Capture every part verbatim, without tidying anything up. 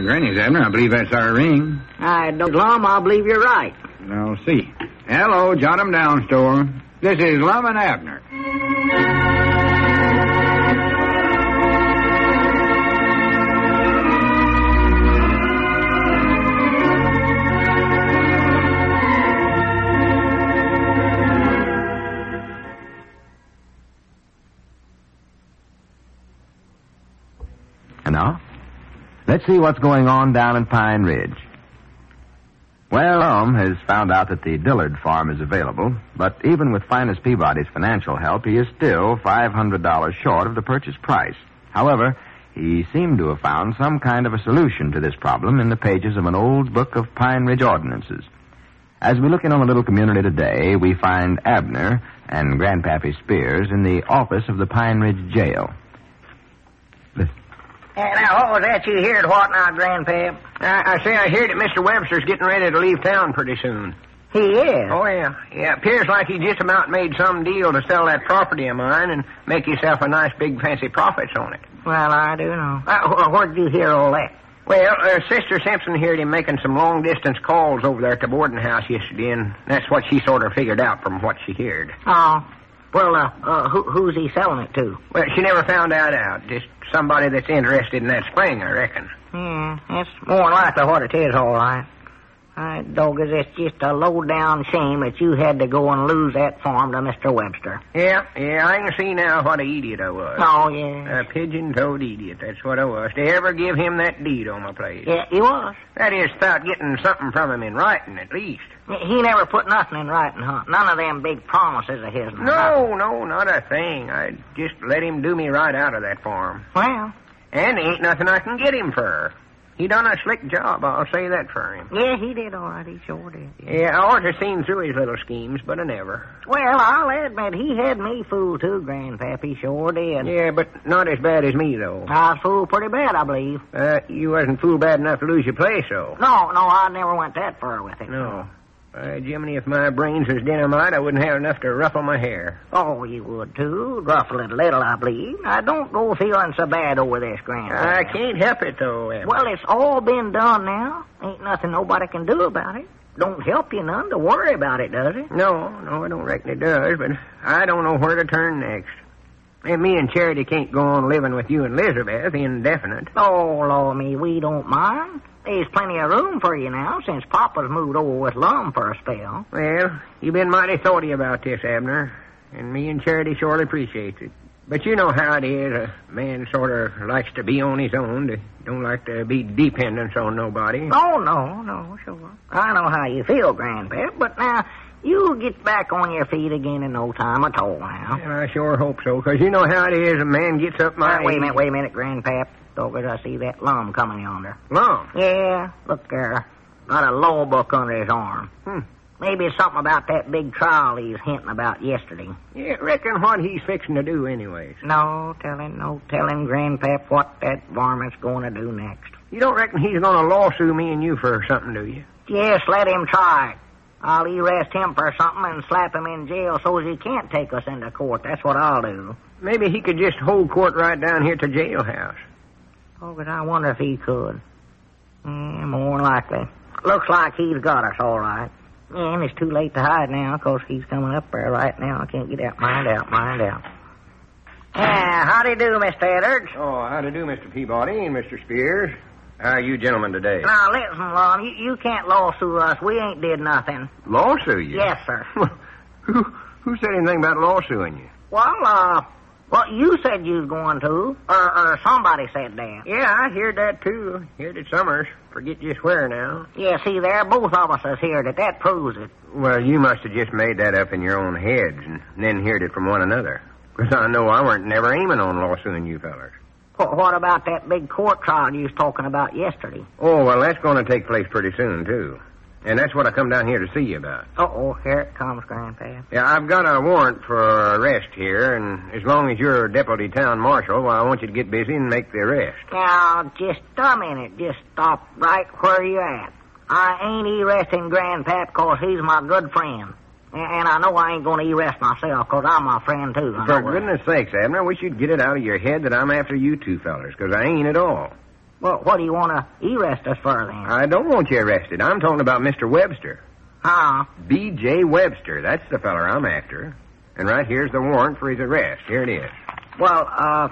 Granny's, Abner. I believe that's our ring. I don't, Lum, I believe you're right. I'll see. Hello, jot 'em down, store. This is Lum and Abner. And now, let's see what's going on down in Pine Ridge. Well, Lum has found out that the Dillard farm is available, but even with Finus Peabody's financial help, he is still five hundred dollars short of the purchase price. However, he seemed to have found some kind of a solution to this problem in the pages of an old book of Pine Ridge ordinances. As we look in on the little community today, we find Abner and Grandpappy Spears in the office of the Pine Ridge Jail. Hey, now, what was that you heard? What now, Grandpap? I, I say I heard that Mister Webster's getting ready to leave town pretty soon. He is? Oh, yeah. Yeah, appears like he just about made some deal to sell that property of mine and make himself a nice big fancy profits on it. Well, I do know. Uh, where'd you hear all that? Well, uh, Sister Simpson heard him making some long-distance calls over there at the boarding house yesterday, and that's what she sort of figured out from what she heard. Oh. Well, uh, uh who, who's he selling it to? Well, she never found that out. Just somebody that's interested in that spring, I reckon. Yeah, that's more than likely what it is, all right. I doggers, it's just a low-down shame that you had to go and lose that farm to Mister Webster. Yeah, yeah, I can see now what an idiot I was. Oh, yeah. A pigeon-toed idiot, that's what I was. To ever give him that deed on my place. Yeah, he was. That is, without getting something from him in writing, at least. He never put nothing in writing, huh? None of them big promises of his. No, no, not a thing. I just let him do me right out of that farm. Well. And there ain't nothing I can get him for. He done a slick job, I'll say that for him. Yeah, he did all right. He sure did. Yeah, I ought to have seen through his little schemes, but I never. Well, I'll admit, he had me fooled too, Grandpap. He sure did. Yeah, but not as bad as me, though. I was fooled pretty bad, I believe. Uh, you wasn't fooled bad enough to lose your place, though. No, no, I never went that far with it. No. Uh, Jiminy, if my brains was dynamite, I wouldn't have enough to ruffle my hair. Oh, you would, too. Ruffle it a little, I believe. I don't go feeling so bad over this, Grandpa. I can't help it, though, Abner. Well, it's all been done now. Ain't nothing nobody can do about it. Don't help you none to worry about it, does it? No, no, I don't reckon it does, but I don't know where to turn next. And me and Charity can't go on living with you and Elizabeth indefinite. Oh, Lord me, we don't mind. There's plenty of room for you now, since Papa's moved over with Lum for a spell. Well, you've been mighty thoughty about this, Abner, and me and Charity surely appreciates it. But you know how it is. A man sort of likes to be on his own. They don't like to be dependent on nobody. Oh, no, no, sure. I know how you feel, Grandpap, but now you'll get back on your feet again in no time at all now. Well, I sure hope so, because you know how it is. A man gets up my... Uh, wait a minute, wait a minute, Grandpap. Doggers, I see that Lum coming yonder. Lum? Yeah, look there. Got a law book under his arm. Hmm. Maybe it's something about that big trial he was hinting about yesterday. Yeah, reckon what he's fixing to do anyways. No telling, no telling, Grandpap, what that varmint's going to do next. You don't reckon he's going to lawsuit me and you for something, do you? Yes, let him try it. I'll arrest him for something and slap him in jail so as he can't take us into court. That's what I'll do. Maybe he could just hold court right down here at the jailhouse. Oh, but I wonder if he could. Yeah, more than likely. Looks like he's got us all right. Yeah, and it's too late to hide now, because he's coming up there right now. I can't get out. Mind out, mind out. Yeah, how do you do, Mister Edwards? Oh, how do you do, Mister Peabody and Mister Spears? How are you gentlemen today? Now, listen, Lum, you, you can't lawsuit us. We ain't did nothing. Lawsuit you? Yes, sir. who, who said anything about lawsuiting you? Well, uh... Well, you said you was going to, or, or somebody said that. Yeah, I heard that, too. Heard it summers. Forget just where now. Yeah, see there, both of us has heard it. That proves it. Well, you must have just made that up in your own heads and then heard it from one another. Because I know I weren't never aiming on lawsuiting you fellers. What, what about that big court trial you was talking about yesterday? Oh, well, that's going to take place pretty soon, too. And that's what I come down here to see you about. Uh-oh, here it comes, Grandpa. Yeah, I've got a warrant for arrest here, and as long as you're deputy town marshal, well, I want you to get busy and make the arrest. Now, just a minute. Just stop right where you're at. I ain't arresting Grandpap because he's my good friend. And I know I ain't going to arrest myself because I'm my friend, too. For goodness sakes, Abner, I wish you'd get it out of your head that I'm after you two fellers, because I ain't at all. Well, what do you want to arrest us for, then? I don't want you arrested. I'm talking about Mister Webster. Huh? B J Webster. That's the feller I'm after. And right here's the warrant for his arrest. Here it is. Well, uh,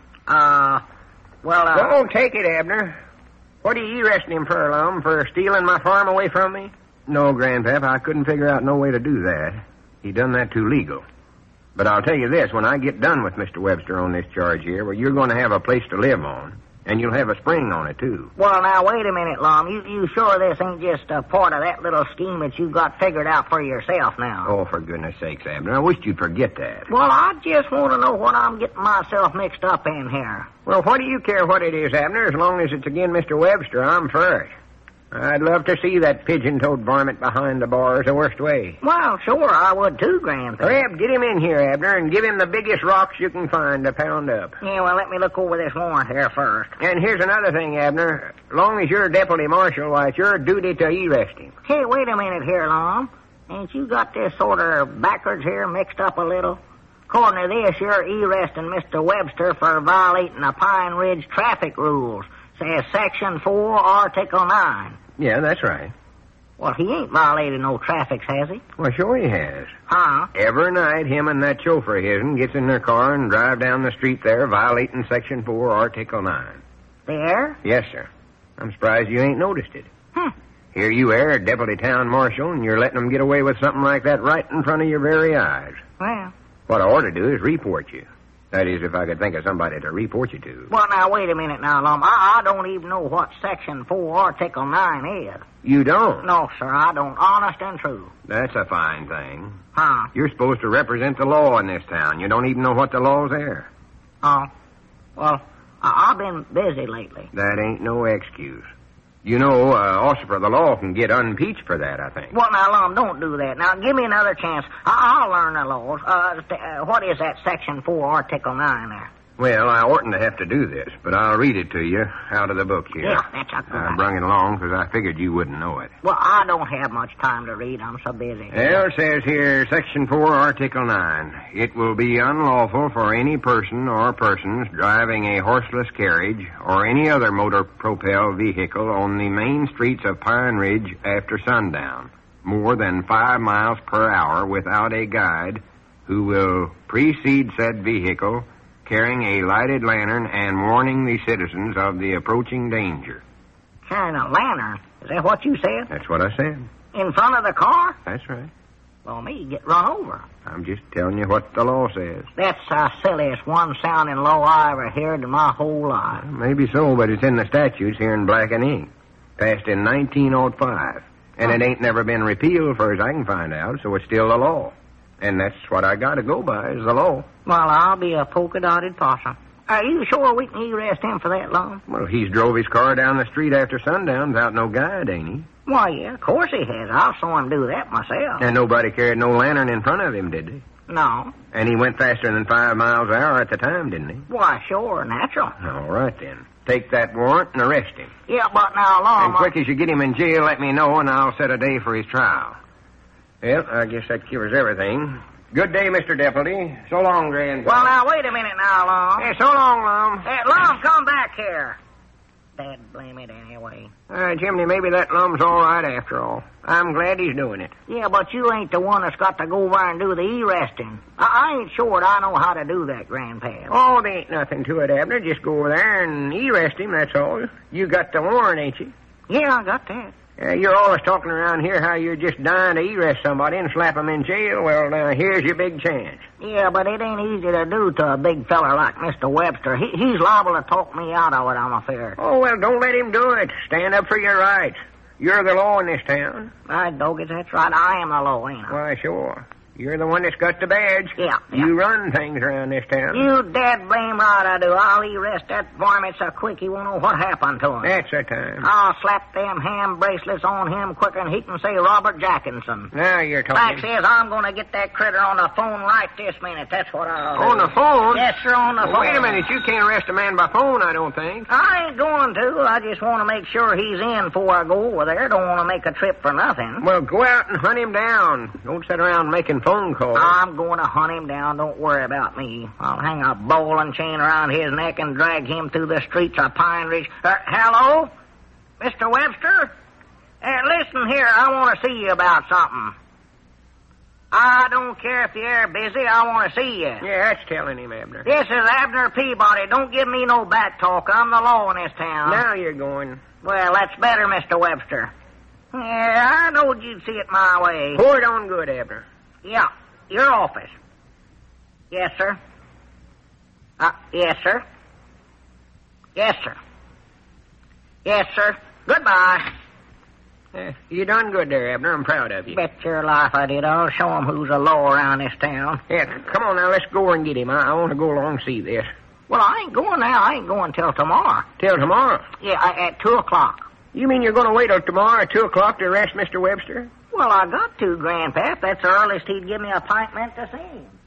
uh, well, uh... Don't take it, Abner. What are you arresting him for, Lum? For stealing my farm away from me? No, Grandpap, I couldn't figure out no way to do that. He done that too legal. But I'll tell you this, when I get done with Mister Webster on this charge here, well, you're going to have a place to live on. And you'll have a spring on it, too. Well, now, wait a minute, Lum. You, you sure this ain't just a part of that little scheme that you got figured out for yourself now? Oh, for goodness sakes, Abner. I wish you'd forget that. Well, I just want to know what I'm getting myself mixed up in here. Well, what do you care what it is, Abner? As long as it's again Mister Webster, I'm for it. I'd love to see that pigeon-toed varmint behind the bars the worst way. Well, sure, I would too, Grandpa. Reb, get him in here, Abner, and give him the biggest rocks you can find to pound up. Yeah, well, let me look over this warrant here first. And here's another thing, Abner. As long as you're deputy marshal, why, it's your duty to arrest him. Hey, wait a minute here, Lum. Ain't you got this sort of backwards here mixed up a little? According to this, you're arresting Mister Webster for violating the Pine Ridge traffic rules. Says Section four, Article nine. Yeah, that's right. Well, he ain't violated no traffics, has he? Well, sure he has. Huh? Every night, him and that chauffeur of his gets in their car and drive down the street there, violating Section four, Article nine. There? Yes, sir. I'm surprised you ain't noticed it. Hmm. Here you are, deputy town marshal, and you're letting them get away with something like that right in front of your very eyes. Well... What I ought to do is report you. That is, if I could think of somebody to report you to. Well, now, wait a minute now, Lum. I, I don't even know what Section four, Article nine is. You don't? No, sir, I don't. Honest and true. That's a fine thing. Huh? You're supposed to represent the law in this town. You don't even know what the law's there. Oh. Well, I, I've been busy lately. That ain't no excuse. You know, uh, officer of the law can get unimpeached for that, I think. Well, now, Lum, don't do that. Now, give me another chance. I- I'll learn the laws. Uh, st- uh, what is that Section four, Article nine there? Well, I oughtn't to have to do this, but I'll read it to you out of the book here. Yeah, that's a good I idea. brung it along because I figured you wouldn't know it. Well, I don't have much time to read. I'm so busy. Well, it says here, Section four, Article nine. It will be unlawful for any person or persons driving a horseless carriage or any other motor-propelled vehicle on the main streets of Pine Ridge after sundown, more than five miles per hour without a guide who will precede said vehicle carrying a lighted lantern and warning the citizens of the approaching danger. Carrying a lantern? Is that what you said? That's what I said. In front of the car? That's right. Well, me, get run over. I'm just telling you what the law says. That's the silliest one-sounding law I ever heard in my whole life. Maybe so, but it's in the statutes here in black and ink. Passed in nineteen oh five. And it ain't never been repealed, far as I can find out, so it's still the law. And that's what I gotta go by, is the law. Well, I'll be a polka-dotted possum. Are you sure we can arrest him for that long? Well, he's drove his car down the street after sundown without no guide, ain't he? Why, yeah, of course he has. I saw him do that myself. And nobody carried no lantern in front of him, did they? No. And he went faster than five miles an hour at the time, didn't he? Why, sure, natural. All right, then. Take that warrant and arrest him. Yeah, but now, Lum... And quick as you get him in jail, let me know, and I'll set a day for his trial. Well, I guess that covers everything. Good day, Mister Deputy. So long, Grand. Well, now, wait a minute now, Lum. Hey, so long, Lum. Hey, Lum, come back here. Dad blame it anyway. Uh, Jimmy, maybe that Lum's all right after all. I'm glad he's doing it. Yeah, but you ain't the one that's got to go over and do the arresting. I, I ain't sure I know how to do that, Grandpa. Oh, there ain't nothing to it, Abner. Just go over there and arrest him, that's all. You got the warrant, ain't you? Yeah, I got that. Uh, you're always talking around here how you're just dying to arrest somebody and slap them in jail. Well, now, here's your big chance. Yeah, but it ain't easy to do to a big feller like Mister Webster. He, he's liable to talk me out of it, I'm afraid. Oh, well, don't let him do it. Stand up for your rights. You're the law in this town. Right, Doggett, that's right. I am the law, ain't I? Why, sure. You're the one that's got the badge. Yeah, yeah. You run things around this town. You dead blame right I do. I'll arrest that varmint so quick he won't know what happened to him. That's the time. I'll slap them ham bracelets on him quicker than he can say Robert Jackinson. Now you're Fact talking. is, I'm going to get that critter on the phone right this minute. That's what I'll do. On the phone? Yes, sir, on the Well, phone. wait a minute. You can't arrest a man by phone, I don't think. I ain't going to. I just want to make sure he's in before I go over there. Don't want to make a trip for nothing. Well, go out and hunt him down. Don't sit around making phone call. I'm going to hunt him down. Don't worry about me. I'll hang a bowling chain around his neck and drag him through the streets of Pine Ridge. Uh, hello? Mister Webster? Uh, listen here, I want to see you about something. I don't care if you're busy, I want to see you. Yeah, that's telling him, Abner. This is Abner Peabody. Don't give me no back talk. I'm the law in this town. Now you're going. Well, that's better, Mister Webster. Yeah, I knowed you'd see it my way. Pour it on good, Abner. Yeah, your office. Yes, sir. Uh, yes, sir. Yes, sir. Yes, sir. Goodbye. Yeah, you done good there, Abner. I'm proud of you. Bet your life I did. I'll show 'em who's a law around this town. Yeah, come on now, let's go and get him. I, I want to go along and see this. Well, I ain't going now. I ain't going till tomorrow. Till tomorrow? Yeah, I, at two o'clock. You mean you're going to wait till tomorrow at two o'clock to arrest Mister Webster? Well, I got to, Grandpap. That's the earliest he'd give me an appointment to see him.